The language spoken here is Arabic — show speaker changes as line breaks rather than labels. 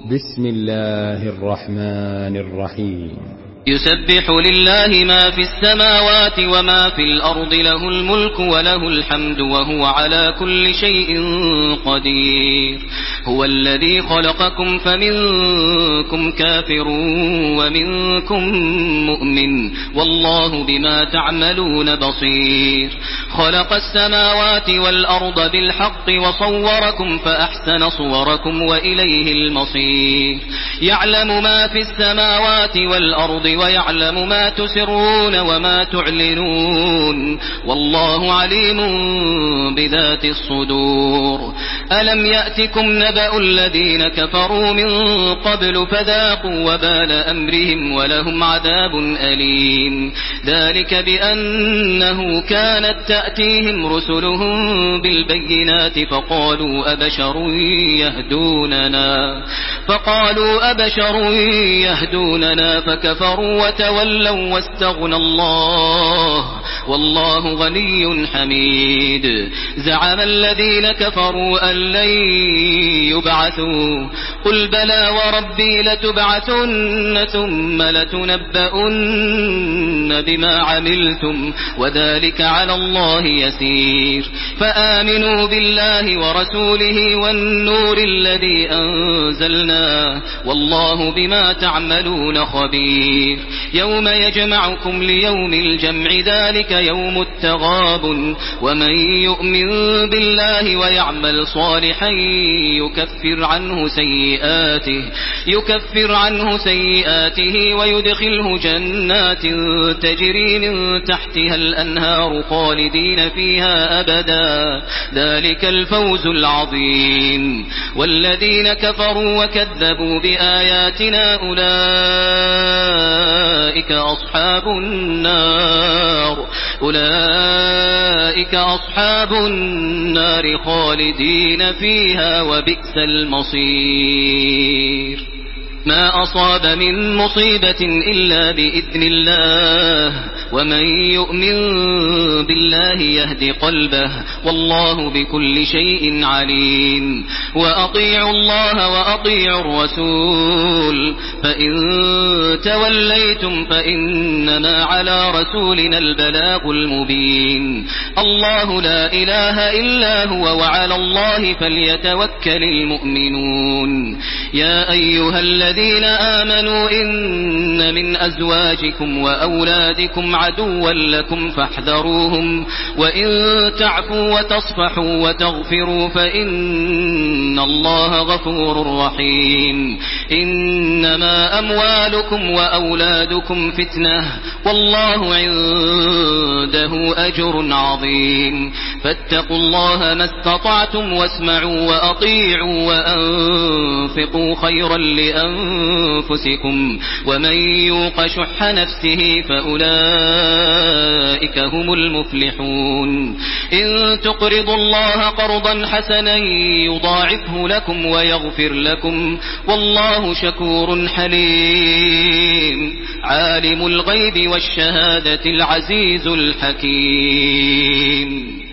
بسم الله الرحمن الرحيم.
يسبح لله ما في السماوات وما في الأرض، له الملك وله الحمد وهو على كل شيء قدير. هو الذي خلقكم فمنكم كافر ومنكم مؤمن، والله بما تعملون بصير. خلق السماوات والأرض بالحق وصوركم فأحسن صوركم وإليه المصير. يعلم ما في السماوات والأرض ويعلم ما تسرون وما تعلنون، والله عليم بذات الصدور. ألم يأتكم نبأ الذين كفروا من قبل فذاقوا وبال أمرهم ولهم عذاب أليم. ذلك بأنه كانت تأتيهم رسلهم بالبينات فقالوا أبشر يهدوننا فكفروا وتولوا واستغنى الله، والله غني حميد. زعم الذين كفروا أن لن يبعثوا، قل بلى وربي لتبعثن ثم لتنبؤن بما عملتم وذلك على الله يسير. فآمنوا بالله ورسوله والنور الذي أنزلناه، والله بما تعملون خبير. يوم يجمعكم ليوم الجمع ذلك يوم التغابن، ومن يؤمن بالله ويعمل صالحا يكفر عنه سيئاته ويدخله جنات تجري من تحتها الأنهار خالدين فيها أبدا، ذلك الفوز العظيم. والذين كفروا وكذبوا بآياتنا أولئك أصحاب النار خالدين فيها وبئس المصير. ما أصاب من مصيبة إلا بإذن الله، ومن يؤمن بالله يهد قلبه، والله بكل شيء عليم. وأطيعوا الله وأطيعوا الرسول، فإن توليتم فإنما على رسولنا البلاغ المبين. الله لا إله إلا هو وعلى الله فليتوكل المؤمنون. يا أيها الذين آمنوا إن من أزواجكم وأولادكم عدوا لكم فاحذروهم، وإن تعفوا وتصفحوا وتغفروا فإن الله غفور رحيم. إنما أموالكم وأولادكم فتنة، والله عنده أجر عظيم. فاتقوا الله ما استطعتم واسمعوا وأطيعوا وأنفقوا خيرا لأنفسكم، ومن يوق شح نفسه فأولئك هم المفلحون. إن تقرضوا الله قرضا حسنا يضاعفه لكم ويغفر لكم، والله شكور حليم. عالم الغيب والشهادة العزيز الحكيم.